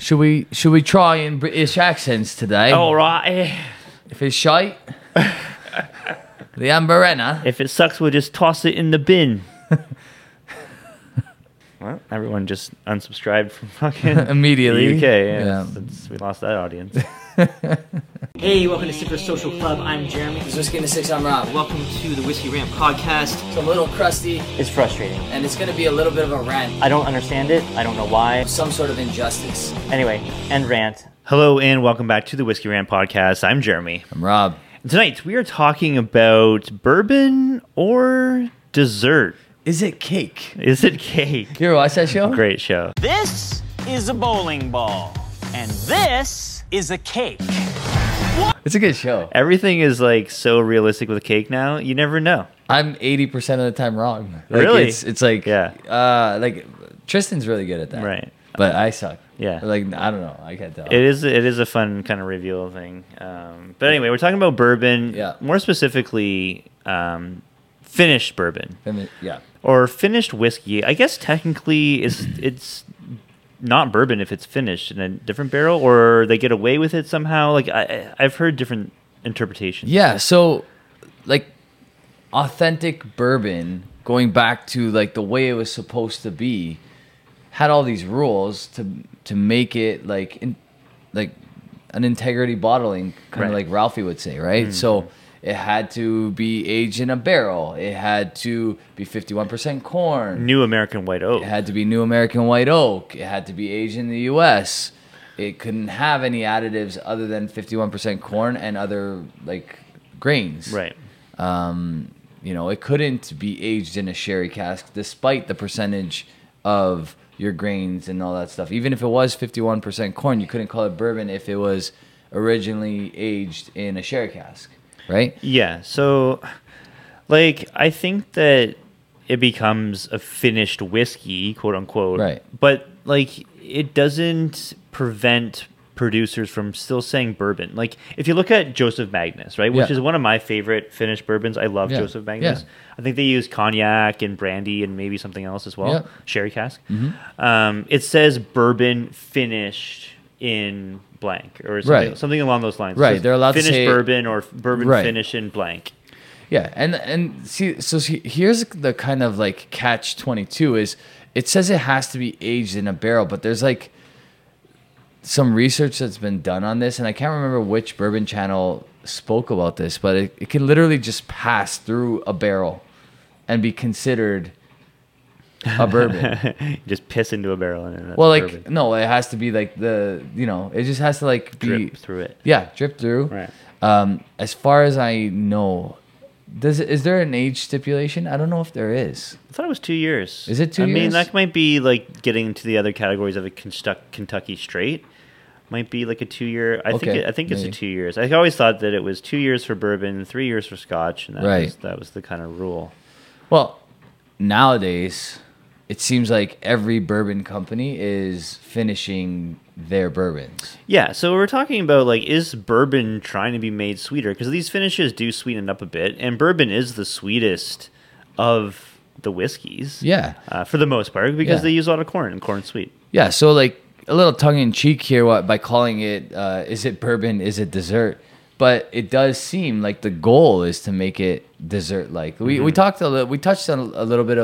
Should we try in British accents today? All right. If it's shite, the Amberena. If it sucks, we'll just toss it in the bin. Well, everyone just unsubscribed from fucking Immediately. the UK. Yeah. Since we lost that audience. Hey, welcome to Super Social Club. I'm Jeremy. It's Whiskey in the Six, I'm Rob. Welcome to the Whiskey Rant Podcast. It's a little crusty, It's frustrating. and it's going to be a little bit of a rant. I don't understand it. I don't know why. Some sort of injustice. Anyway, end rant. Hello and welcome back to the Whiskey Rant Podcast. I'm Jeremy. I'm Rob. And tonight we are talking about bourbon or dessert. Is it cake? Is it cake? You ever watch that show? Great show. This is a bowling ball, and this is a cake. It's a good show. Everything is like so realistic with cake now. You never know. I'm 80% of the time wrong. Like, Really? It's like, Yeah. like Tristan's really good at that. Right. But I suck. Yeah. Like, I don't know. I can't tell. It is a fun kind of reveal thing. But anyway, we're talking about bourbon. Yeah. More specifically, finished bourbon Yeah. or finished whiskey. I guess technically it's not bourbon if it's finished in a different barrel, or they get away with it somehow. Like I've heard different interpretations. Yeah, so like authentic bourbon, going back to like the way it was supposed to be, had all these rules to make it like an integrity bottling, kind of Right. like Ralphie would say, right? So it had to be aged in a barrel. It had to be 51% corn. New American White Oak. It had to be New American White Oak. It had to be aged in the U.S. It couldn't have any additives other than 51% corn and other like grains. Right. You know, it couldn't be aged in a sherry cask despite the percentage of your grains and all that stuff. Even if it was 51% corn, you couldn't call it bourbon if it was originally aged in a sherry cask, right? Yeah. So, like, I think that it becomes a finished whiskey, quote unquote. Right. But, like, it doesn't prevent producers from still saying bourbon. Like, if you look at Joseph Magnus, right, which Yeah. is one of my favorite finished bourbons. I love Yeah. Joseph Magnus. Yeah. I think they use cognac and brandy and maybe something else as well. Yeah. Sherry cask. It says bourbon finished in blank or something, Right. something along those lines. It Right. says They're allowed to finished say- bourbon or bourbon Right. finish in blank. Yeah, and here's the kind of like catch-22 is it says it has to be aged in a barrel, but there's like some research that's been done on this, and I can't remember which bourbon channel spoke about this, but it can literally just pass through a barrel and be considered a bourbon. Just piss into a barrel and that's Well, like bourbon. no, it has to be like it just has to like be Drip through it. Yeah, drip through. Right. As far as I know, is there an age stipulation? I don't know if there is. I thought it was 2 years. Is it 2 I mean, years? that might be like getting into the other categories of a Kentucky straight. Might be like a 2 year. I Okay, think it's maybe. 2 years. I always thought that it was 2 years for bourbon, 3 years for Scotch, and Right. that was the kind of rule. Well, nowadays, it seems like every bourbon company is finishing their bourbons. Yeah, so we're talking about like, is bourbon trying to be made sweeter? Because these finishes do sweeten it up a bit, and bourbon is the sweetest of the whiskeys. Yeah. For the most part, because Yeah. they use a lot of corn, and corn's sweet. Yeah, so like a little tongue in cheek here by calling it, is it bourbon, is it dessert? But it does seem like the goal is to make it dessert like. We touched on a little bit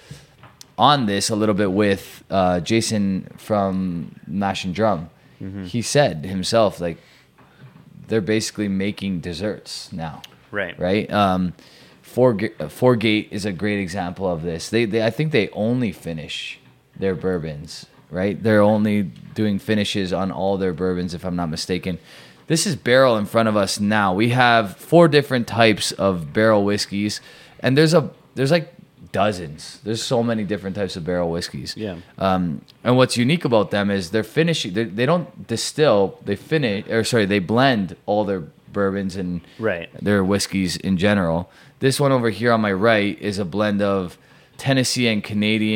on this a little bit with Jason from Mash and Drum. He said himself like they're basically making desserts now. Right. Right. Fourgate is a great example of this. They I think they only finish their bourbons. Right. They're only doing finishes on all their bourbons, if I'm not mistaken. This is barrel in front of us now. We have 4 different types of barrel whiskeys, and there's like dozens. There's so many different types of barrel whiskeys. Yeah. And what's unique about them is they're finishing. They don't distill. They blend all their bourbons and Right. their whiskeys in general. This one over here on my right is a blend of Tennessee and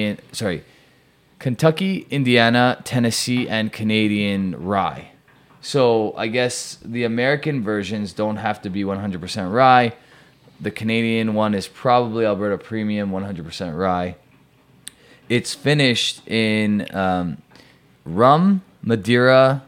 Kentucky, Indiana, Tennessee, and Canadian rye. So I guess the American versions don't have to be 100% rye. The Canadian one is probably Alberta Premium 100% rye. It's finished in rum, Madeira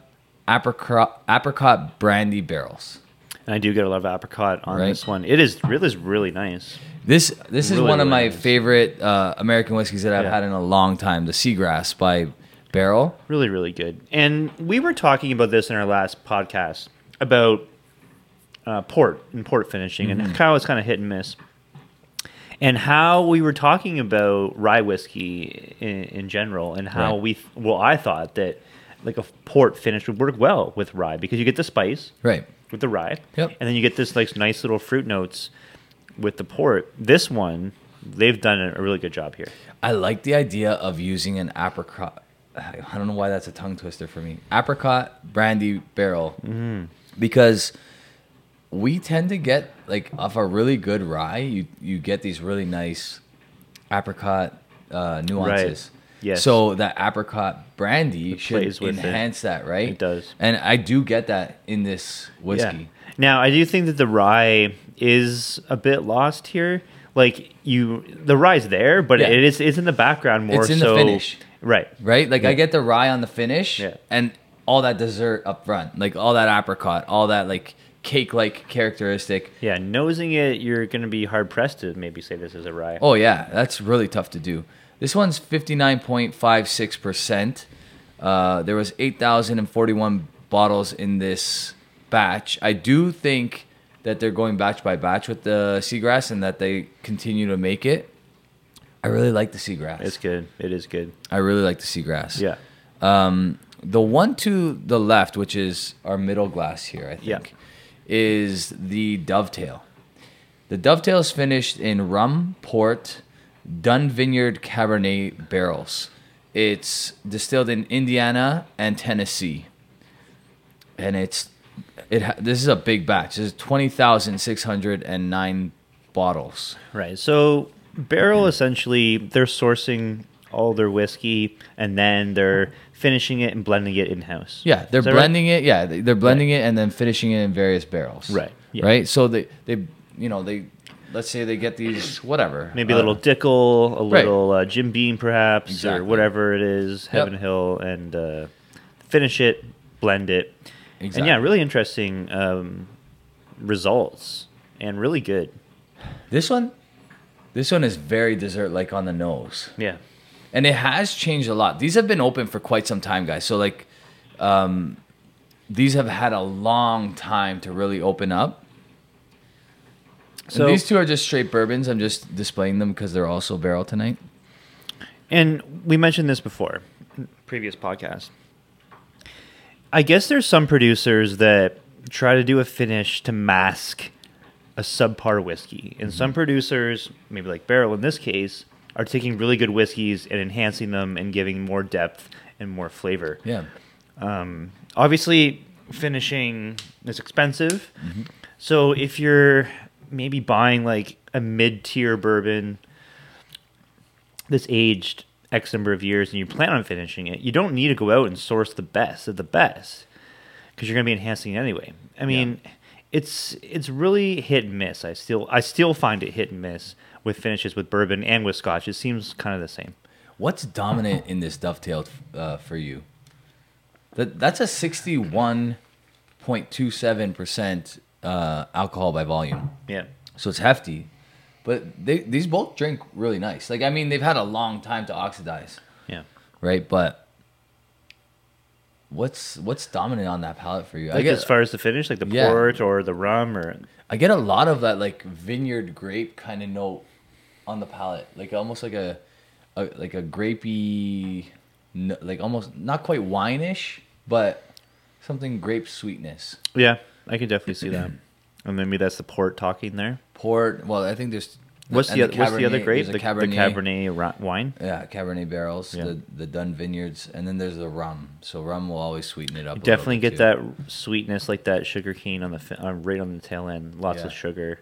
apricot brandy barrels. And I do get a lot of apricot on Right. this one. It is really nice. This is Really, one of my really nice. favorite American whiskeys that I've Yeah. had in a long time. The Seagrass by Barrel. Really good. And we were talking about this in our last podcast about port and port finishing and how it's kind of hit and miss. And how we were talking about rye whiskey in general, and how Right. I thought that like a port finish would work well with rye because you get the spice Right. with the rye, Yep. and then you get this like nice little fruit notes with the port. This one, they've done a really good job here. I like the idea of using an apricot. I don't know why that's a tongue twister for me. Apricot brandy barrel. Because we tend to get, like, off a really good rye, you get these really nice apricot nuances. Yes. So that apricot brandy should plays with it. enhance that, right? It does. And I do get that in this whiskey. Yeah. Now, I do think that the rye is a bit lost here. Like the rye's there, but Yeah. it's in the background more. It's in the so, finish. right? Right? Like, I get the rye on the finish Yeah. and all that dessert up front. Like, all that apricot, all that, like, cake-like characteristic. Yeah, nosing it, you're going to be hard pressed to maybe say this is a rye. Oh, yeah. That's really tough to do. This one's 59.56%. There was 8,041 bottles in this batch. I do think that they're going batch by batch with the Seagrass and that they continue to make it. I really like the Seagrass. It's good. It is good. I really like the Seagrass. Yeah. The one to the left, which is our middle glass here, I think, Yeah. is the Dovetail. The Dovetail is finished in rum, port, Dun Vineyard Cabernet barrels. It's distilled in Indiana and Tennessee. And this is a big batch. This is 20,609 bottles. Right. So Barrel essentially they're sourcing all their whiskey and then they're finishing it and blending it in house. Yeah, they're Is that blending it. Yeah, they're blending it and then finishing it in various barrels. Right, yeah. Right. So they let's say they get these whatever. Maybe a little Dickel, a right. little Jim Beam perhaps, Exactly. or whatever it is, Heaven Hill, and finish it, blend it. Exactly. And yeah, really interesting results and really good. This one is very dessert-like on the nose. Yeah. And it has changed a lot. These have been open for quite some time, guys. So, like, these have had a long time to really open up. So And these two are just straight bourbons. I'm just displaying them because they're also barrel tonight. And we mentioned this before, previous podcast. I guess there's some producers that try to do a finish to mask a subpar whiskey. And some producers, maybe like Barrel in this case, are taking really good whiskeys and enhancing them and giving more depth and more flavor. Yeah. Obviously, finishing is expensive. So if you're maybe buying like a mid-tier bourbon that's aged X number of years and you plan on finishing it, you don't need to go out and source the best of the best because you're going to be enhancing it anyway. I mean, it's really hit and miss. I still find it hit and miss with finishes with bourbon and with Scotch. It seems kind of the same. What's dominant in this Dovetail for you? That's a 61.27% alcohol by volume. Yeah. So it's hefty. But these both drink really nice. Like, I mean, they've had a long time to oxidize, Yeah. right? But what's dominant on that palate for you? Like as far as the finish, like the Yeah. port or the rum or I get a lot of that, like, vineyard grape kind of note on the palate, like almost like a grapey, like almost not quite wine-ish, but something grape sweetness. yeah, I can definitely see that. And maybe that's the port talking there. Port. Well, I think there's What's and the other Cabernet- grape? there's a The Cabernet wine. Yeah, Cabernet barrels, Yeah. the Dun Vineyards, and then there's the rum. So rum will always sweeten it up. Definitely a little get bit that sweetness, like that sugar cane on the right on the tail end. Lots Yeah. of sugar.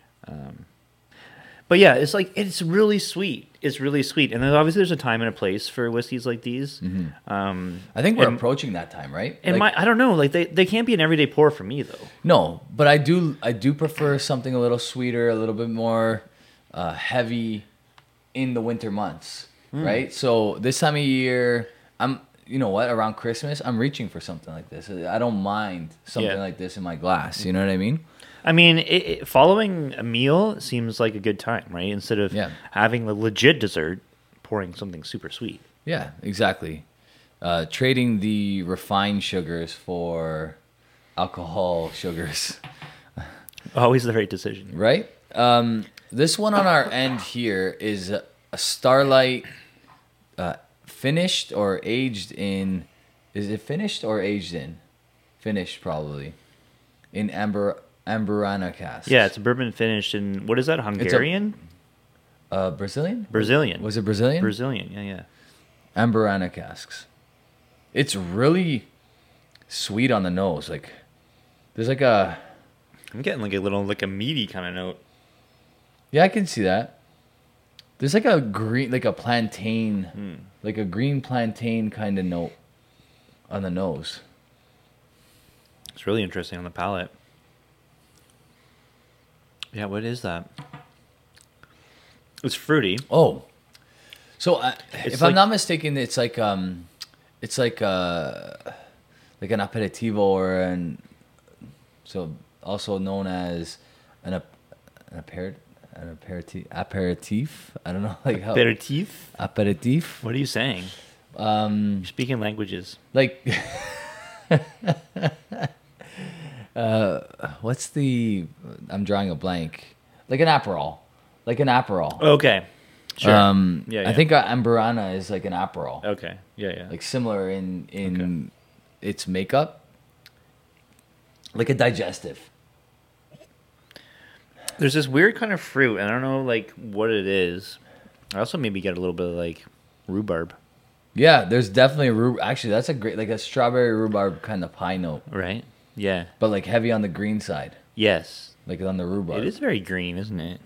But yeah, it's really sweet. It's really sweet, and then obviously there's a time and a place for whiskeys like these. too. I think we're and- approaching that time, right? And Like, I don't know, like they can't be an everyday pour for me though. no, but I do prefer something a little sweeter, a little bit more heavy in the winter months, right? So this time of year, you know what? Around Christmas, I'm reaching for something like this. I don't mind something Yeah. like this in my glass. You know what I mean? I mean, following a meal seems like a good time, right? Instead of Yeah. having the legit dessert, pouring something super sweet. Yeah, exactly. Trading the refined sugars for alcohol sugars, Always the right decision. right? This one on our end here is a Starlight finished or aged in. Is it finished or aged in? Finished, probably. In Amburana casks. Yeah, it's a bourbon finished in, what is that, Hungarian? Brazilian? Brazilian. Was it Brazilian? Brazilian, yeah. Amburana casks. It's really sweet on the nose. Like, there's like a. I'm getting like a meaty kind of note. Yeah, I can see that. There's like a green, like a plantain, like a green plantain kind of note on the nose. It's really interesting on the palate. Yeah, what is that? It's fruity. Oh, so It's if I'm like- not mistaken, it's like an aperitivo or so also known as an aperitif. I don't know, like how Aperitif? aperitif. What are you saying? You're speaking languages. Like what's the? I'm drawing a blank. Like an Aperol. Okay. Sure. I think Amburana is like an Aperol. Okay. Yeah. Like similar in its makeup. Like a digestive. There's this weird kind of fruit, and I don't know like what it is. I also maybe get a little bit of like rhubarb, Yeah, there's definitely actually that's a great like a strawberry rhubarb kind of pie note, right? Yeah. but like heavy on the green side, Yes. like on the rhubarb. It is very green, isn't it?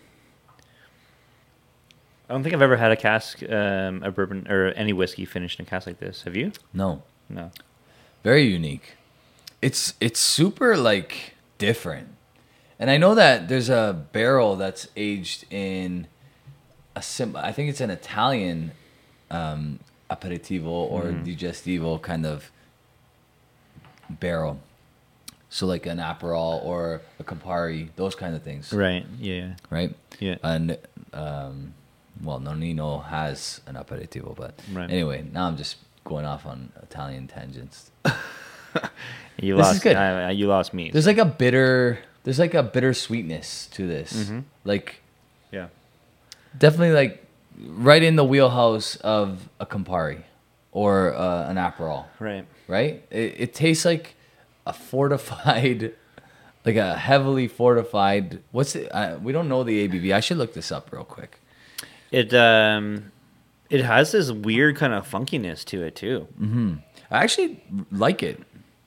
I don't think I've ever had a cask, a bourbon or any whiskey finished in a cask like this. Have you? No, No. very unique. It's super like different, and I know that there's a barrel that's aged in I think it's an Italian aperitivo or digestivo kind of barrel. So like an Aperol or a Campari, those kind of things, Right. Yeah. right? Yeah. And well, Nonino has an aperitivo, but Right. anyway, now I'm just going off on Italian tangents. You This lost. is good. You lost me. There's like a bitter sweetness to this. Like Yeah. definitely like right in the wheelhouse of a Campari or an Aperol, Right. right? It tastes like a fortified, like a heavily fortified. What's it? We don't know the ABV. I should look this up real quick. It has this weird kind of funkiness to it too. I actually like it.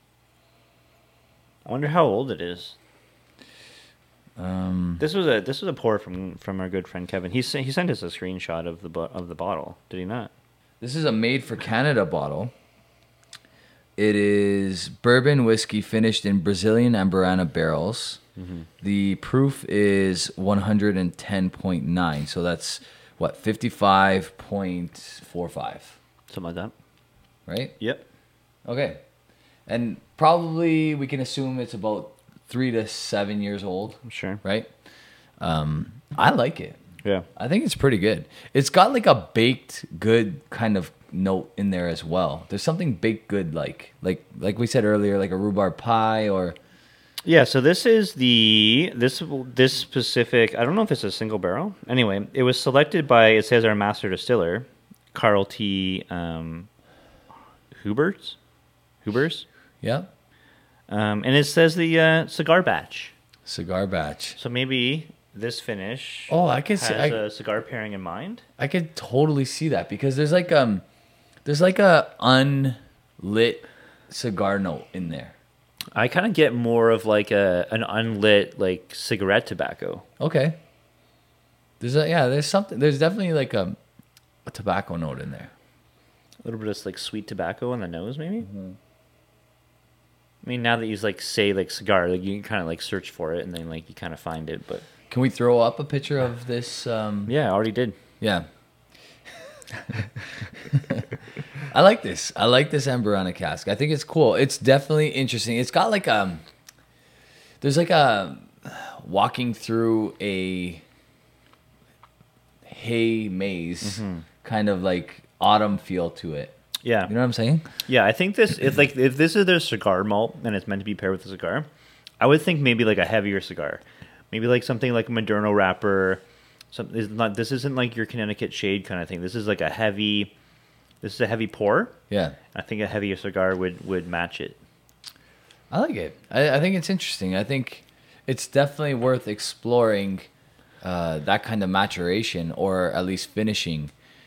I wonder how old it is. This was a pour from our good friend Kevin. He sent us a screenshot of the bottle. Did he not? This is a made for Canada bottle. It is bourbon whiskey finished in Brazilian Amburana barrels. The proof is 110.9, so that's what 55.45, Something like that. right? Yep. Okay, and probably we can assume it's about 3 to 7 years old, I'm sure. right? I like it. Yeah. I think it's pretty good. It's got like a baked good kind of note in there as well. There's something baked good like we said earlier, like a rhubarb pie or Yeah, so this is this specific. I don't know if it's a single barrel. Anyway, it was selected by, it says, our master distiller, Carl T. Hubers, yeah, and it says the cigar batch. cigar batch. So maybe this finish. Oh, I can has see. a cigar pairing in mind. I could totally see that because there's like a unlit cigar note in there. I kind of get more of like an unlit like cigarette tobacco. Okay. There's something. There's definitely like a tobacco note in there. A little bit of like sweet tobacco on the nose, maybe. I mean, now that you like say like cigar, like you can kind of like search for it and then like you kind of find it. But Can we throw up a picture of this? yeah, I already did. Yeah. I like this. I like this Amburana cask. I think it's cool. It's definitely interesting. It's got like there's like a walking through a hay maze kind of like autumn feel to it. Yeah. You know what I'm saying? Yeah, I think this if this is their cigar malt and it's meant to be paired with a cigar, I would think maybe like a heavier cigar, maybe like something like a Moderno wrapper. This isn't like your Connecticut Shade kind of thing. This is like a heavy. This is a heavy pour. Yeah. I think a heavier cigar would match it. I like it. I think it's interesting. I think it's definitely worth exploring that kind of maturation or at least finishing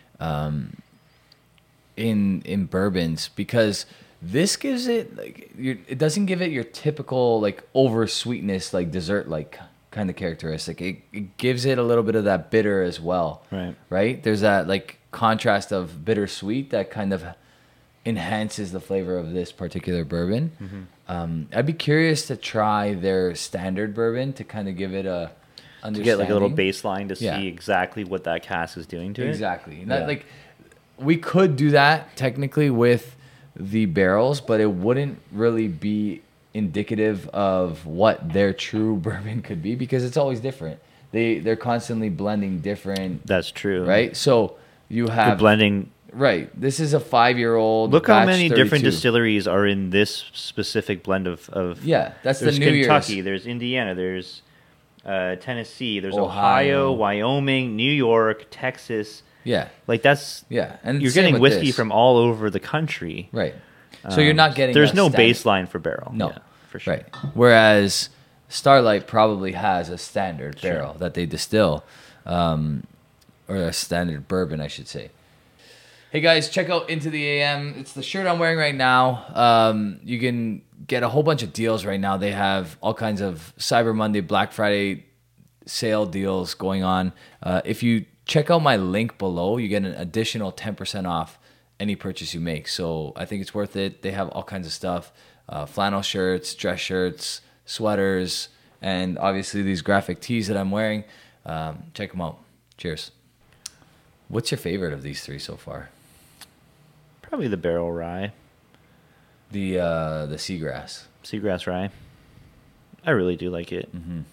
in bourbons, because this gives it like it doesn't give it your typical like over sweetness like dessert like kind of characteristic. It gives it a little bit of that bitter as well. Right. There's that like contrast of bittersweet that kind of enhances the flavor of this particular bourbon. I'd be curious to try their standard bourbon to kind of give it a to get like a little baseline to Yeah. see exactly what that cask is doing to it. Exactly. Yeah. Like we could do that technically with the barrels, but it wouldn't really be indicative of what their true bourbon could be, because it's always different. They're constantly blending different. That's true. Right. So you They're have blending. Right. This is a 5-year-old. Look how batch many different 32. distilleries are in this specific blend of Yeah, that's the there's New Year's. Kentucky, there's Indiana, there's Tennessee, there's Ohio. Ohio, Wyoming, New York, Texas. Yeah. Like that's Yeah. And you're same getting with whiskey this. from all over the country. Right. So you're not getting. There's a no standard- baseline for barrel. No, Yeah, for sure. Right. Whereas Starlight probably has a standard barrel that they distill, or a standard bourbon, I should say. Hey guys, check out Into the AM. It's the shirt I'm wearing right now. You can get a whole bunch of deals right now. They have all kinds of Cyber Monday, Black Friday sale deals going on. If you check out my link below, you get an additional 10% off any purchase you make. So I think it's worth it. They have all kinds of stuff. Flannel shirts, dress shirts, sweaters, and obviously these graphic tees that I'm wearing. Check them out. Cheers. What's your favorite of these three so far? Probably the barrel rye, The seagrass. seagrass rye. I really do like it.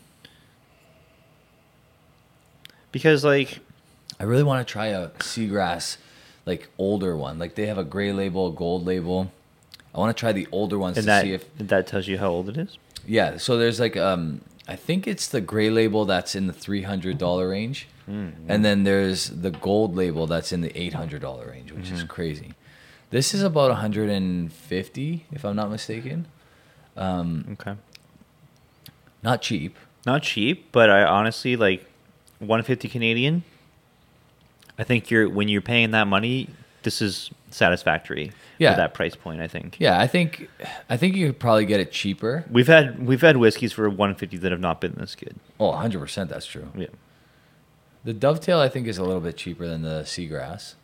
Because like I really want to try a seagrass, like older one. Like they have a gray label, a gold label. I want to try the older ones and to that see if. that tells you how old it is. Yeah, so there's like I think it's the gray label that's in the $300 range, and then there's the gold label that's in the $800 range, which is crazy. This is about 150, if I'm not mistaken. Okay. Not cheap. Not cheap, but I honestly like 150 Canadian. I think when you're paying that money, this is satisfactory Yeah. for that price point, I think. Yeah, I think you could probably get it cheaper. We've had whiskeys for 150 that have not been this good. Oh, 100% that's true. Yeah. The Dovetail I think is a little bit cheaper than the Seagrass.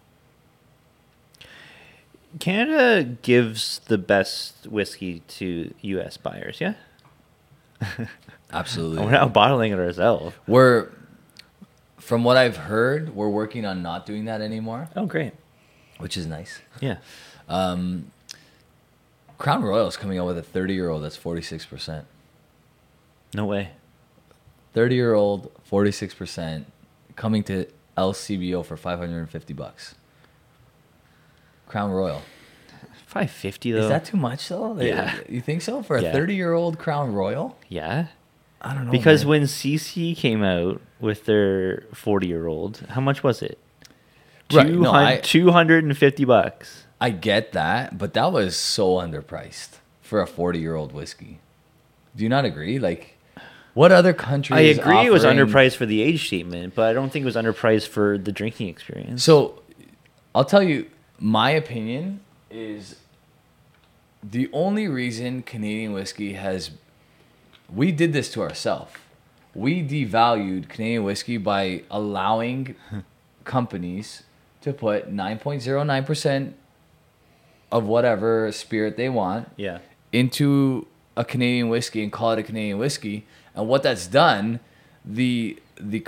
Canada gives the best whiskey to US buyers, yeah? Absolutely. We're not bottling it ourselves. From what I've heard, we're working on not doing that anymore, Oh, great. which is nice. Yeah. Crown Royal is coming out with a 30-year-old that's 46%. No way. 30-year-old, 46%, coming to LCBO for $550. Crown Royal. 550 though. Is that too much though? Yeah. You think so for a Yeah. 30-year-old Crown Royal? Yeah. I don't know. Because man. when CC came out with their 40-year-old, how much was it? Right, no, $250. I get that, but that was so underpriced for a 40-year-old whiskey. Do you not agree? Like, what other country? I agree it was offering- underpriced for the age statement, but I don't think it was underpriced for the drinking experience. So, I'll tell you, my opinion is the only reason Canadian whiskey has. We did this to ourselves. We devalued Canadian whiskey by allowing companies to put 9.09% of whatever spirit they want yeah. into a Canadian whiskey and call it a Canadian whiskey. And what that's done, the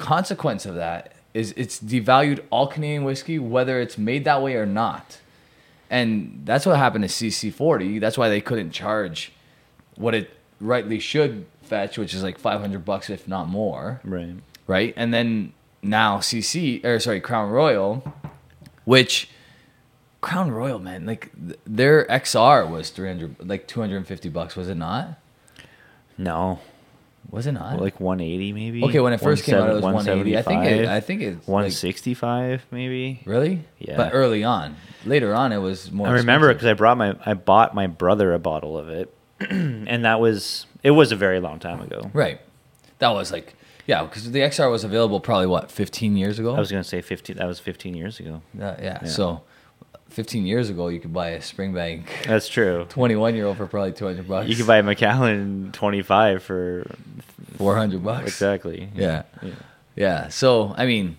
consequence of that is it's devalued all Canadian whiskey, whether it's made that way or not. And that's what happened to CC40. That's why they couldn't charge what it rightly should fetch, which is like $500 if not more. Right. Right. And then now Crown Royal, which Crown Royal, man, like their XR was $250, was it not? No. Was it not? Like 180 maybe. Okay, when it first came out, it was 180. I think it's 165 maybe. Really? Yeah. But early on, later on, it was more. I remember expensive. because I bought my brother a bottle of it, and it was a very long time ago. Right. That was like, yeah, because the XR was available probably what 15 years ago. I was gonna say 15. That was 15 years ago. Yeah. So 15 years ago, you could buy a Springbank That's true. 21-year-old for probably $200. You could buy a Macallan 25 for $400. Exactly. Yeah. So I mean,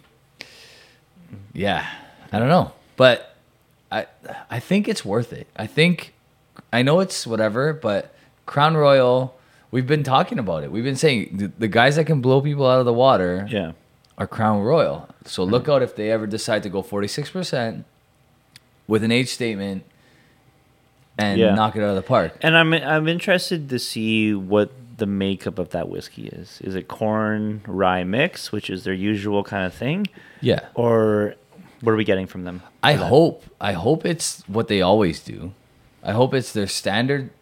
yeah, I don't know, but I think it's worth it. I know it's whatever, but Crown Royal, we've been talking about it. We've been saying the guys that can blow people out of the water are Crown Royal. So look out if they ever decide to go 46% with an age statement and knock it out of the park. And I'm interested to see what the makeup of that whiskey is. Is it corn rye mix, which is their usual kind of thing? Yeah. Or what are we getting from them? I hope it's what they always do. I hope it's their standard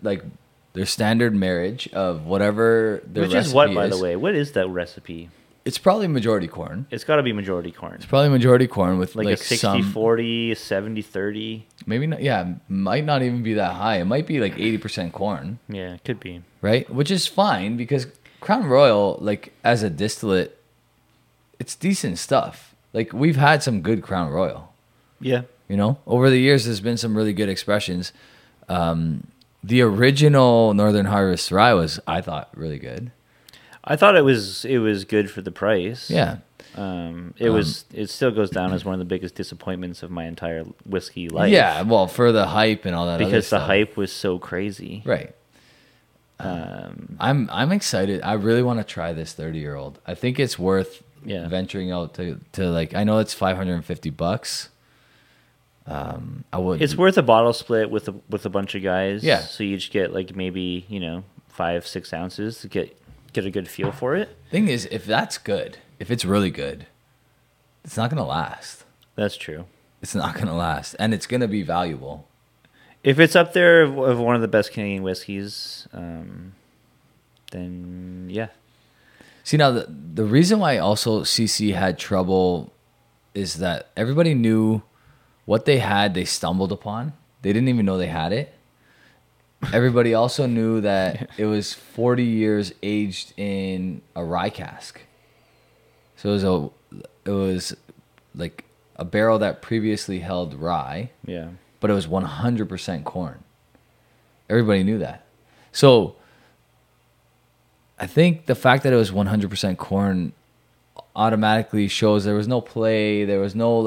marriage of whatever their Which recipe is what, by the way? What is that recipe? It's probably majority corn. It's got to be majority corn. It's probably majority corn with like a 60-40, 70-30. Maybe not. Yeah, might not even be that high. It might be like 80% corn. Yeah, it could be. Right, which is fine because Crown Royal, like as a distillate, it's decent stuff. Like we've had some good Crown Royal. Yeah. You know, over the years, there's been some really good expressions. The original Northern Harvest rye was, I thought, really good. I thought it was good for the price. Yeah. It still goes down as one of the biggest disappointments of my entire whiskey life. Yeah, well, for the hype and all that. Because other the stuff. hype was so crazy. Right. I'm excited. I really want to try this 30-year-old. I think it's worth venturing out to like. I know it's $550. I would. It's worth a bottle split with a bunch of guys. Yeah. So you each get like maybe 5-6 ounces to get a good feel for it. Thing is, if that's good, if it's really good, it's not gonna last. That's true. It's not gonna last, and it's gonna be valuable. If it's up there of one of the best Canadian whiskeys, then yeah. See, now the reason why also CC had trouble is that everybody knew what they had. They stumbled upon. They didn't even know they had it. Everybody also knew that it was 40 years aged in a rye cask. So it was like a barrel that previously held rye. Yeah. But it was 100% corn. Everybody knew that. So I think the fact that it was 100% corn automatically shows there was no play, there was no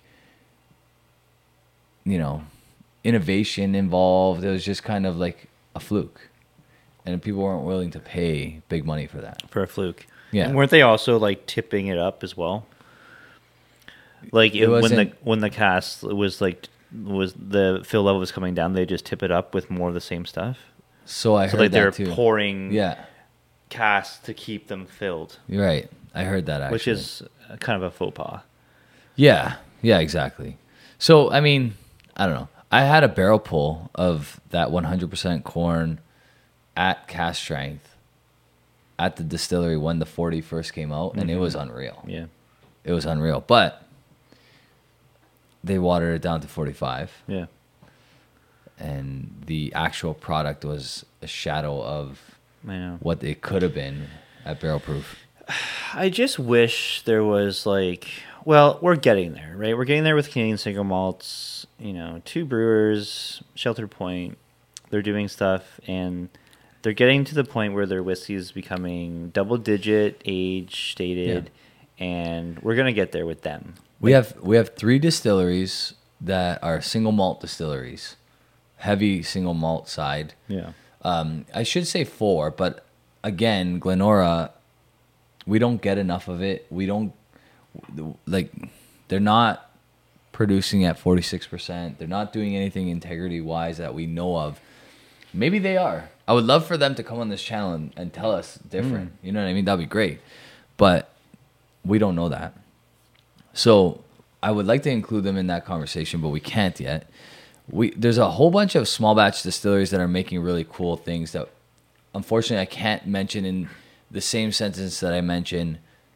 innovation involved. It was just kind of like a fluke. And people weren't willing to pay big money for that. For a fluke. Yeah. And weren't they also like tipping it up as well? Like when the cast was the fill level was coming down, they just tip it up with more of the same stuff. So I heard they're that too. pouring casks to keep them filled. You're right. I heard that actually. Which is kind of a faux pas. Yeah. Yeah, exactly. So, I mean, I don't know. I had a barrel pull of that 100% corn at cask strength at the distillery when the 40 first came out, and it was unreal. Yeah. It was unreal. But they watered it down to 45. Yeah. And the actual product was a shadow of what it could have been at barrel proof. I just wish there was we're getting there, right? We're getting there with Canadian single malts, 2 brewers, Shelter Point, they're doing stuff, and they're getting to the point where their whiskey is becoming double-digit age stated, and we're going to get there with them. We have 3 distilleries that are single malt distilleries, heavy single malt side. Yeah. I should say 4, but again, Glenora, we don't get enough of it. We don't they're not producing at 46%. They're not doing anything integrity-wise that we know of. Maybe they are. I would love for them to come on this channel and tell us different. You know what I mean? That'd be great. But we don't know that. So I would like to include them in that conversation, but we can't yet. There's a whole bunch of small batch distilleries that are making really cool things that unfortunately I can't mention in the same sentence that I mentioned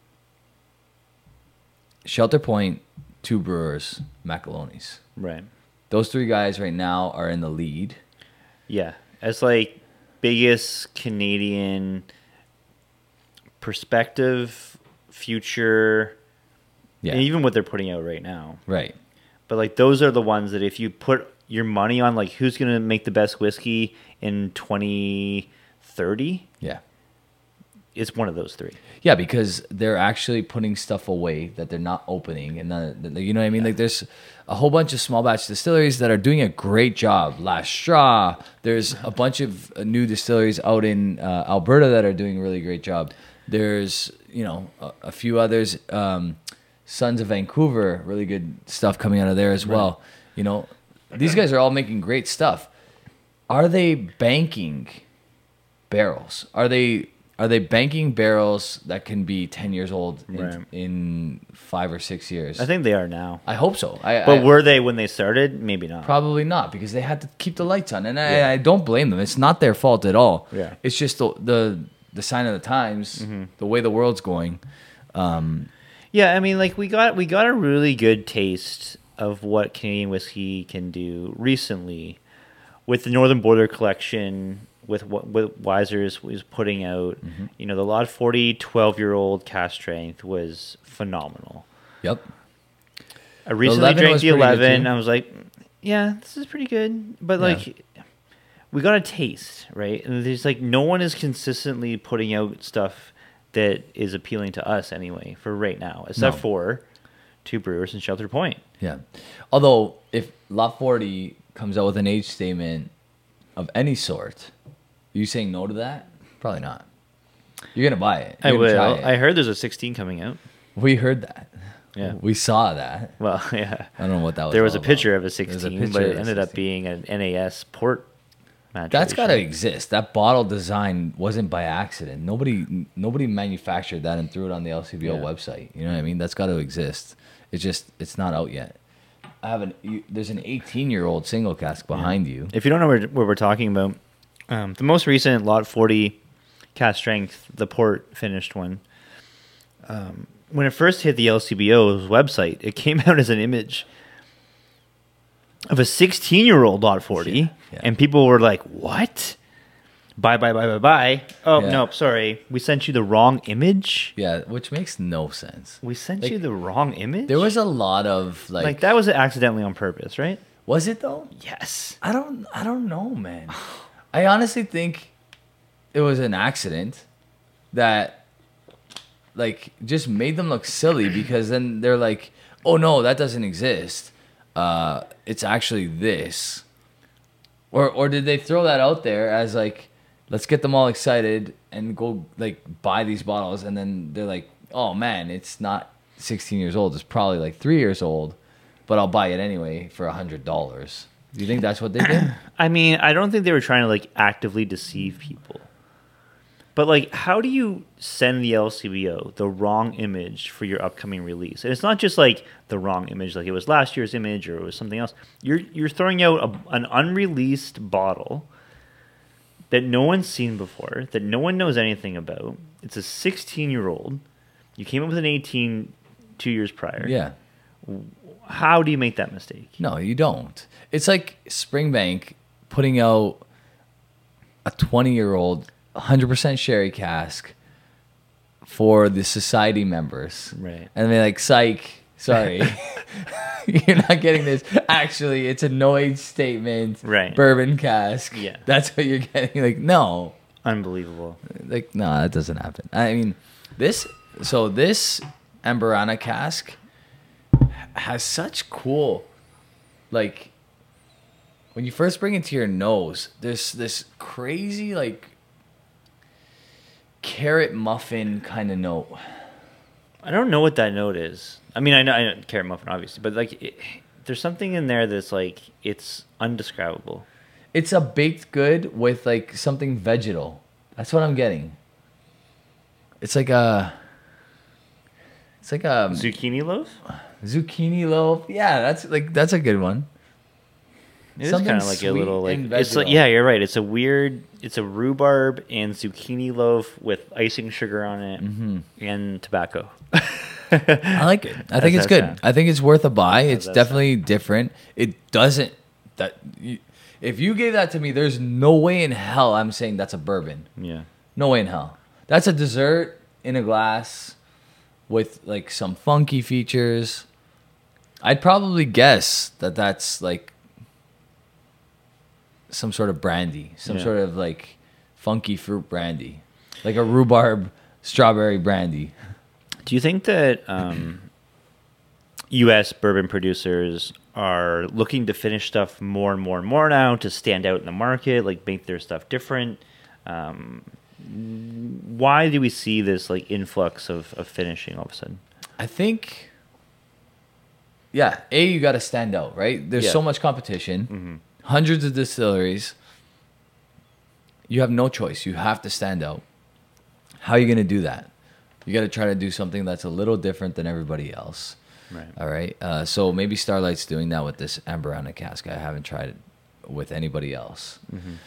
Shelter Point, Two Brewers, Macaloni's. Right. Those three guys right now are in the lead. Yeah. As like biggest Canadian perspective, future, Yeah. and even what they're putting out right now. Right. But like those are the ones that if you put your money on like who's going to make the best whiskey in 2030, Yeah. it's one of those three. Yeah, because they're actually putting stuff away that they're not opening, and you know what I mean. Like there's a whole bunch of small batch distilleries that are doing a great job. Last Straw. There's a bunch of new distilleries out in Alberta that are doing a really great job. There's a few others. Sons of Vancouver, really good stuff coming out of there as well. These guys are all making great stuff. Are they banking barrels? Are they banking barrels that can be 10 years old in 5 or 6 years? I think they are now. I hope so. But were they when they started? Maybe not. Probably not, because they had to keep the lights on, and I don't blame them. It's not their fault at all. Yeah. It's just the sign of the times, the way the world's going. Yeah, I mean, like we got a really good taste of what Canadian whiskey can do recently with the Northern Border collection, with what Wiser's was putting out. The Lot 40 12-year-old cask strength was phenomenal. Yep. I recently drank the 11. too. I was like, yeah, this is pretty good. But like, we got a taste, right? And there's like no one is consistently putting out stuff that is appealing to us anyway for right now, except for Two Brewers and Shelter Point. Yeah. Although, if Lot 40 comes out with an age statement of any sort, are you saying no to that? Probably not. You're going to buy it. I You're gonna will. try it. I heard there's a 16 coming out. We heard that. Yeah. We saw that. Well, yeah. I don't know what that was. There was a all picture about. of a There was 16, picture but of it a ended up 16. being an NAS port maturation. That's got to exist. That bottle design wasn't by accident. Nobody manufactured that and threw it on the LCBO website. You know what I mean? That's got to exist. It's not out yet. There's an 18-year-old single cask behind you. If you don't know what we're talking about, the most recent Lot 40 cask strength, the port finished one, when it first hit the LCBO's website, it came out as an image of a 16-year-old Lot 40, and people were like, what? Bye. Oh, Yeah. no, sorry. We sent you the wrong image? Yeah, which makes no sense. We sent Like, you the wrong image? There was a lot of like that was accidentally on purpose, right? Was it though? Yes. I don't know, man. I honestly think it was an accident that like just made them look silly, because then they're like, "Oh no, that doesn't exist. It's actually this." Or did they throw that out there as like, let's get them all excited and go like buy these bottles, and then they're like, "Oh man, it's not 16 years old. It's probably like 3 years old, but I'll buy it anyway for $100." Do you think that's what they did? I mean, I don't think they were trying to like actively deceive people. But like, how do you send the LCBO the wrong image for your upcoming release? And it's not just like the wrong image, like it was last year's image or it was something else. You're throwing out an unreleased bottle that no one's seen before, that no one knows anything about. It's a 16-year-old. You came up with an 18 2 years prior. Yeah. How do you make that mistake? No, you don't. It's like Springbank putting out a 20-year-old 100% sherry cask for the society members. Right. And they're like, psych, sorry. You're not getting this. Actually, it's a no age statement. Right. Bourbon cask. Yeah. That's what you're getting. Like, no. Unbelievable. Like, no, that doesn't happen. I mean, this Amberana cask has such cool, like, when you first bring it to your nose, there's this crazy, like, carrot muffin kind of note. I don't know what that note is. I mean, I know carrot muffin, obviously, but like, There's something in there that's like it's undescribable. It's a baked good with like something vegetal. That's what I'm getting. It's like a Zucchini loaf? zucchini loaf. Yeah, that's a good one. It is Something kind of like a sweet little like and it's like vegetal. yeah, you're right. It's a rhubarb and zucchini loaf with icing sugar on it and tobacco. I like it. I think it's That's good. that. I think it's worth a buy. It's that's definitely different. It doesn't if you gave that to me, there's no way in hell I'm saying that's a bourbon. Yeah. No way in hell. That's a dessert in a glass with like some funky features. I'd probably guess that that's like some sort of brandy, some Yeah. sort of like funky fruit brandy, like a rhubarb strawberry brandy. Do you think that U.S. bourbon producers are looking to finish stuff more and more and more now to stand out in the market, like make their stuff different? Why do we see this like influx of finishing all of a sudden? I think, yeah, you got to stand out, right? There's Yeah. so much competition, hundreds of distilleries. You have no choice. You have to stand out. How are you going to do that? You got to try to do something that's a little different than everybody else. Right. All right. So maybe Starlight's doing that with this Amberana cask. I haven't tried it with anybody else.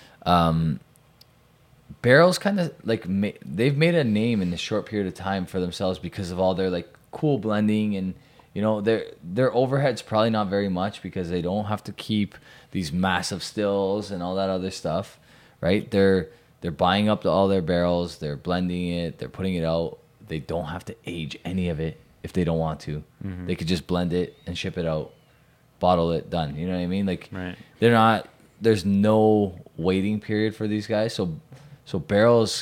Barrels kind of like they've made a name in this short period of time for themselves because of all their like cool blending, and you know their overhead's probably not very much because they don't have to keep these massive stills and all that other stuff, right? They're buying up all their barrels, they're blending it, they're putting it out. They don't have to age any of it if they don't want to. They could just blend it and ship it out, bottle it, done. You know what I mean? Like Right. they're not. There's no waiting period for these guys. So barrels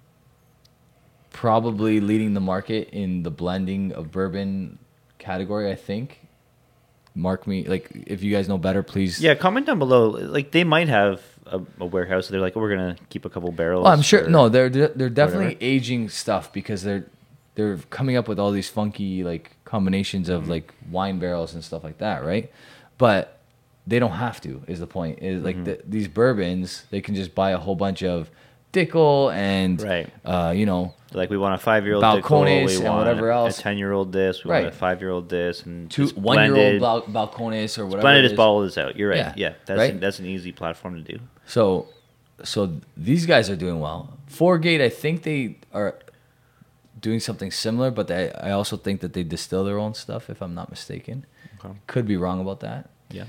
probably leading the market in the blending of bourbon category. I think. Mark me, like if you guys know better, please. Yeah, comment down below. Like they might have a warehouse. They're like, oh, we're gonna keep a couple barrels. Oh, I'm sure. or- No, they're definitely whatever. aging stuff because they're coming up with all these funky like combinations of like wine barrels and stuff like that, right? But they don't have to. Is the point? Is like these bourbons, they can just buy a whole bunch of Dickel and Right. you know, Like we want a 5-year-old Balcones we and want whatever else. a 10-year-old this, we Right. want a 5-year-old this, and two just 1-year-old blended- Balcones or whatever. blended it as is. bottle this out. You're right. Yeah. Yeah, Right? that's an easy platform to do. So these guys are doing well. Foregate, I think they are doing something similar, but I also think that they distill their own stuff, if I'm not mistaken. Okay. Could be wrong about that. Yeah.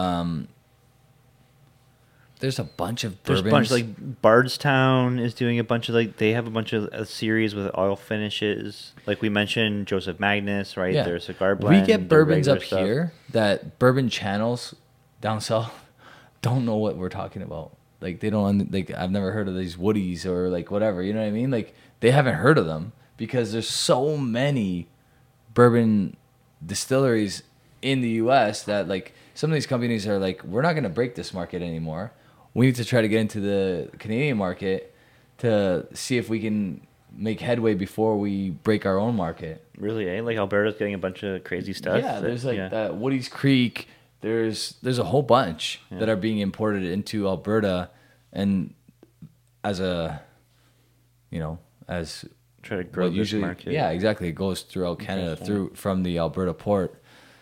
There's a bunch of There's bourbons. a bunch like Bardstown is doing a bunch of like they have a bunch of a series with oil finishes. Like we mentioned, Joseph Magnus, right? Yeah. Their cigar blend. We get their bourbons regular up stuff. here that bourbon channels down south don't know what we're talking about. Like they don't like I've never heard of these Woodies or like whatever, you know what I mean? Like they haven't heard of them because there's so many bourbon distilleries in the US that like some of these companies are like we're not going to break this market anymore. We need to try to get into the Canadian market to see if we can make headway before we break our own market. Really, eh? Like Alberta's getting a bunch of crazy stuff. Yeah, there's like yeah. that Woody's Creek. There's a whole bunch that are being imported into Alberta, and as a, you know, as Try to grow what this usually, market. yeah, exactly. It goes throughout Canada from the Alberta port.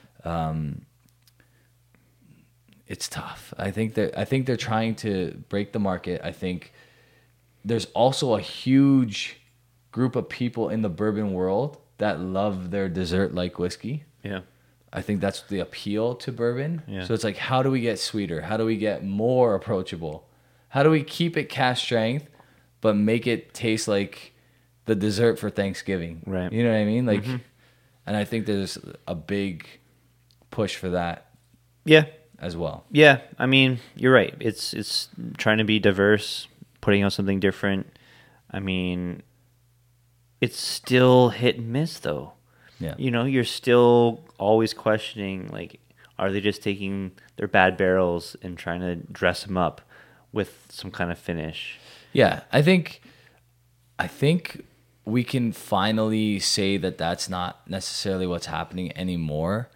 It's tough. I think they're trying to break the market. I think there's also a huge group of people in the bourbon world that love their dessert like whiskey. Yeah. I think that's the appeal to bourbon. Yeah. So it's like, how do we get sweeter? How do we get more approachable? How do we keep it cask strength, but make it taste like the dessert for Thanksgiving? Right. You know what I mean? Like, and I think there's a big push for that Yeah. as well. Yeah, I mean, you're right. It's trying to be diverse, putting out something different. I mean, it's still hit and miss though. Yeah. You know, you're still always questioning like are they just taking their bad barrels and trying to dress them up with some kind of finish? Yeah, I think we can finally say that that's not necessarily what's happening anymore.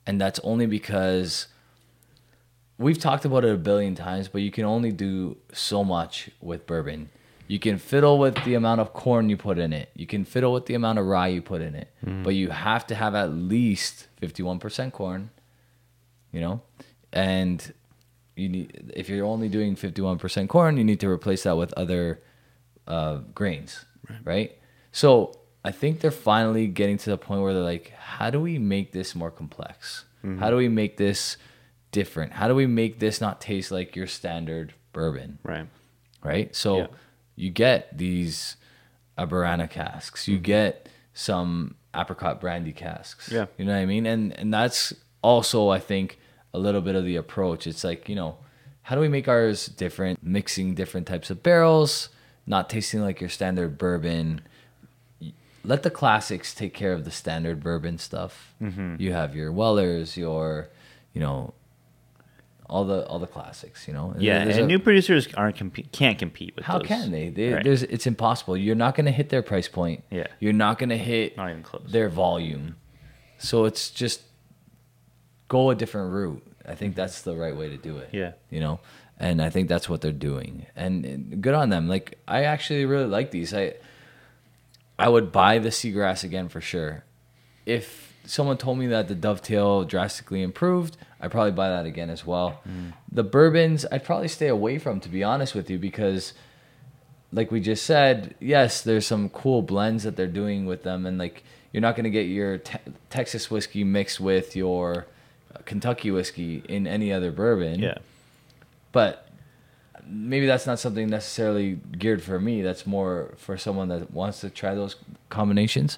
And that's only because we've talked about it a billion times, but you can only do so much with bourbon. You can fiddle with the amount of corn you put in it. You can fiddle with the amount of rye you put in it. But you have to have at least 51% corn, you know? And you need, if you're only doing 51% corn, you need to replace that with other grains, right? So I think they're finally getting to the point where they're like, how do we make this more complex? How do we make this different? How do we make this not taste like your standard bourbon? Right? So you get these Aberana casks. You get some apricot brandy casks. Yeah. You know what I mean? And that's also, I think, a little bit of the approach. It's like, you know, how do we make ours different? Mixing different types of barrels, not tasting like your standard bourbon. Let the classics take care of the standard bourbon stuff. You have your Wellers, your, you know, all the classics, you know. Yeah, and new producers can't compete with how those. can they? Right. It's impossible. You're not going to hit their price point. Yeah. You're not going to hit Not even close. their volume. So it's just go a different route. I think that's the right way to do it. Yeah. You know, and I think that's what they're doing. And good on them. Like, I actually really like these. I would buy the Seagrass again for sure. If someone told me that the Dovetail drastically improved, I'd probably buy that again as well. The bourbons, I'd probably stay away from, to be honest with you, because like we just said, yes, there's some cool blends that they're doing with them. And like, you're not going to get your Texas whiskey mixed with your Kentucky whiskey in any other bourbon. Yeah. But maybe that's not something necessarily geared for me. That's more for someone that wants to try those combinations.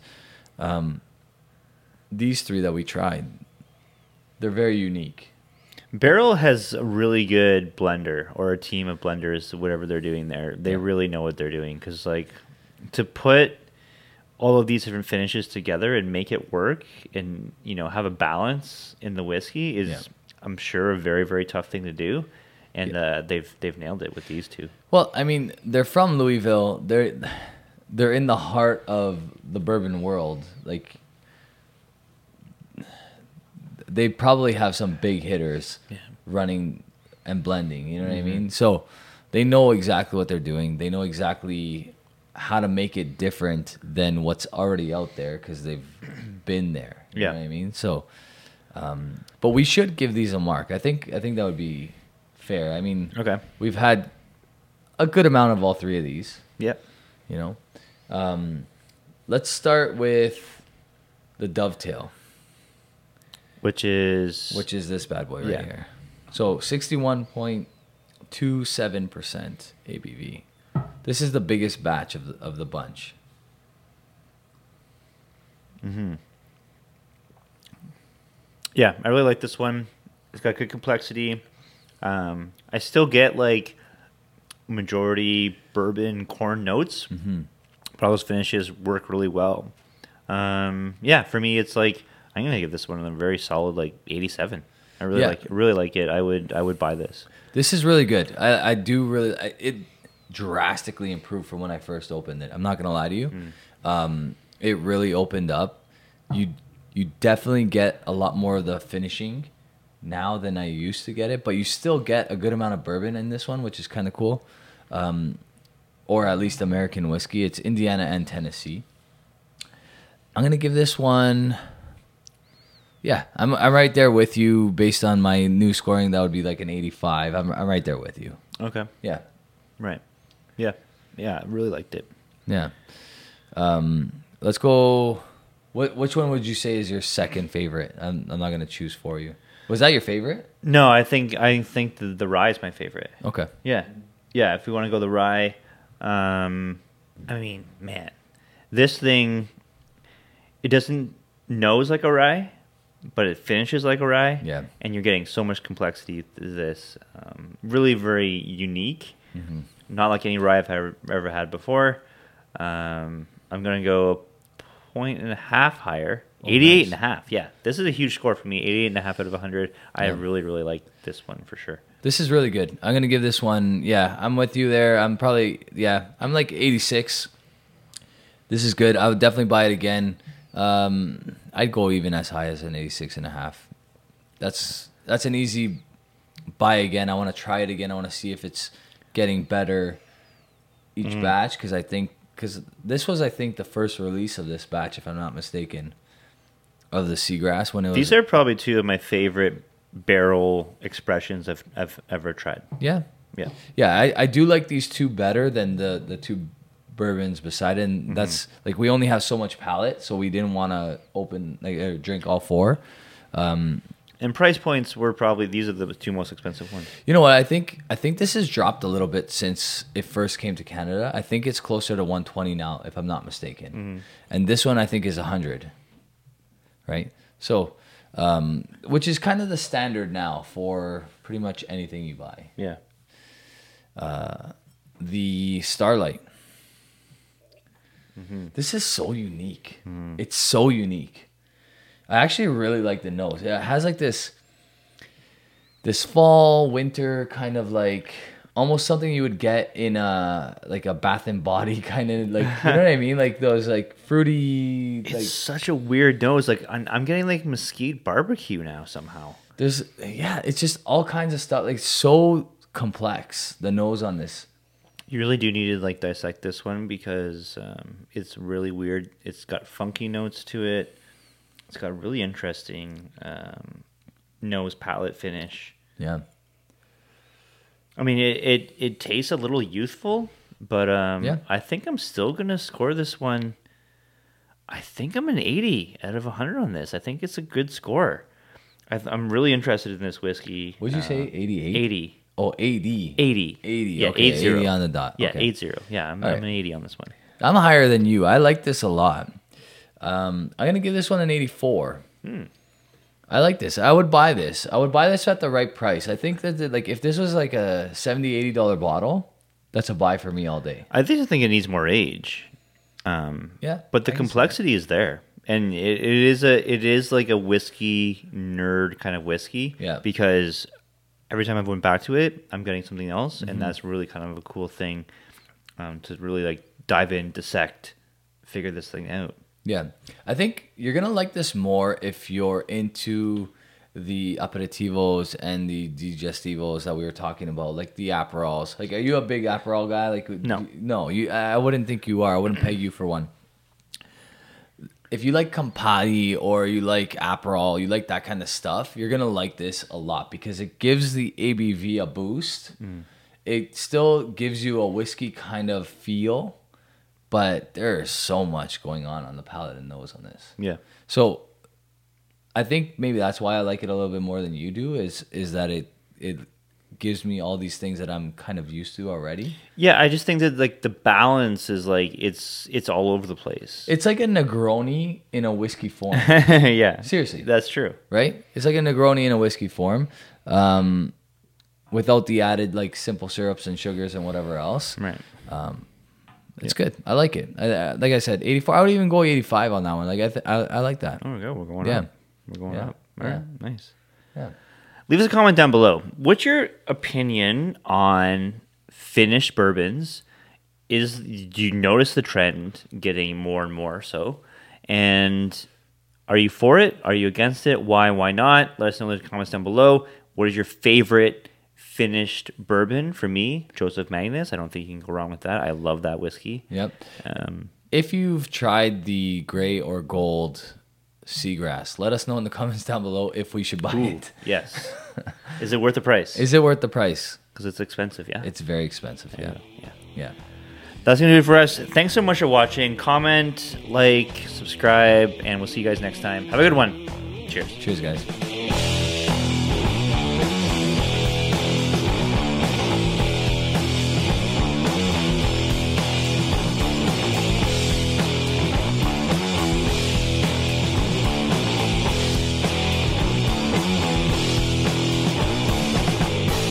These three that we tried, they're very unique. Barrel has a really good blender, or a team of blenders, whatever they're doing there. They really know what they're doing, because like to put all of these different finishes together and make it work, and you know, have a balance in the whiskey is, I'm sure, a very, very tough thing to do. And they've nailed it with these two. Well, I mean, they're from Louisville. They're in the heart of the bourbon world. Like, they probably have some big hitters running and blending. You know what I mean? So they know exactly what they're doing. They know exactly how to make it different than what's already out there, because they've been there. You know what I mean? So, but we should give these a mark. I think that would be fair. I mean, we've had a good amount of all three of these. Yep. You know, let's start with the Dovetail, which is this bad boy right here. So 61.27% ABV. This is the biggest batch of the bunch. Yeah, I really like this one. It's got good complexity. I still get like majority bourbon corn notes, but all those finishes work really well. Yeah, for me, it's like I'm gonna give this one a very solid like 87. I really like it. I would buy this. This is really good. I do really. It drastically improved from when I first opened it. I'm not gonna lie to you. It really opened up. You definitely get a lot more of the finishing now than I used to get it, but you still get a good amount of bourbon in this one, which is kind of cool. Or at least American whiskey. It's Indiana and Tennessee. I'm gonna give this one. Yeah, I'm right there with you. Based on my new scoring, that would be like an 85. I'm right there with you. Okay. Yeah. Right. Yeah. Yeah. I really liked it. Yeah. Let's go. Which one would you say is your second favorite? I'm not gonna choose for you. Was that your favorite? No, I think the rye is my favorite. Okay. Yeah. If we want to go the rye, I mean, man, this thing, it doesn't nose like a rye, but it finishes like a rye. Yeah. And you're getting so much complexity to this. Really very unique. Not like any rye I've ever had before. I'm going to go a 1.5 higher. 88.5. Yeah. This is a huge score for me. 88.5 out of 100. I really, really like this one for sure. This is really good. I'm going to give this one, I'm with you there. I'm like 86. This is good. I would definitely buy it again. I'd go even as high as an 86.5. that's an easy buy again. I want to try it again. I want to see if it's getting better each batch, because this was, I think, the first release of this batch, if I'm not mistaken, of the Seagrass. When it was, These are probably two of my favorite barrel expressions I've ever tried. yeah, I do like these two better than the two bourbons beside it. And that's like, we only have so much palate, so we didn't want to drink all four. And price points were probably, these are the two most expensive ones. You know what? I think this has dropped a little bit since it first came to Canada. I think it's closer to 120 now, if I'm not mistaken. And this one I think is 100. Right? So, which is kind of the standard now for pretty much anything you buy. Yeah. The Starlight. This is so unique. It's so unique. I actually really like the nose. It has like this fall, winter kind of like almost something you would get in a Bath and Body kind of, like, you know what I mean? Like those like fruity. It's such a weird nose. Like I'm getting like mesquite barbecue now somehow. It's just all kinds of stuff. Like so complex, the nose on this. You really do need to like dissect this one because it's really weird. It's got funky notes to it. It's got a really interesting nose palette finish. Yeah. I mean, it tastes a little youthful, but I think I'm still going to score this one. I think I'm an 80 out of 100 on this. I think it's a good score. I'm really interested in this whiskey. What did you say? 88? 80. Oh, 80. 80. 80. Yeah, okay. 80. 80 on the dot. Yeah, okay. 80. Yeah, I'm right. an 80 on this one. I'm higher than you. I like this a lot. I'm going to give this one an 84. I like this. I would buy this. I would buy this at the right price. I think that like if this was like a $70, $80 bottle, that's a buy for me all day. I think it needs more age. Yeah. But the complexity is there. And it is like a whiskey nerd kind of whiskey. Yeah. Because every time I went back to it, I'm getting something else. And that's really kind of a cool thing to really like dive in, dissect, figure this thing out. Yeah. I think you're going to like this more if you're into the aperitivos and the digestivos that we were talking about, like the Aperols. Like, are you a big Aperol guy? Like, no, I wouldn't think you are. I wouldn't peg you for one. If you like Campari or you like Aperol, you like that kind of stuff, you're going to like this a lot because it gives the ABV a boost. It still gives you a whiskey kind of feel, but there's so much going on the palate and nose on this. Yeah. So I think maybe that's why I like it a little bit more than you do is that it gives me all these things that I'm kind of used to already. Yeah, I just think that like the balance is like it's all over the place. It's like a Negroni in a whiskey form. Yeah. Seriously. That's true. Right? It's like a Negroni in a whiskey form. Without the added like simple syrups and sugars and whatever else. Right. It's good. I like it. Like I said, 84. I would even go 85 on that one. Like I like that. Oh, we go. We're going Yeah. up. We're going Yeah. up. All right. Nice. Yeah. Leave us a comment down below. What's your opinion on finished bourbons? Do you notice the trend getting more and more so? And are you for it? Are you against it? Why not? Let us know in the comments down below. What is your favorite finished bourbon? For me, Joseph Magnus. I don't think you can go wrong with that. I love that whiskey. Yep. If you've tried the gray or gold Seagrass, let us know in the comments down below if we should buy it. Yes. Is it worth the price? Is it worth the price? Because it's expensive, yeah? It's very expensive. Yeah. Yeah. That's going to do it for us. Thanks so much for watching. Comment, like, subscribe, and we'll see you guys next time. Have a good one. Cheers. Cheers, guys.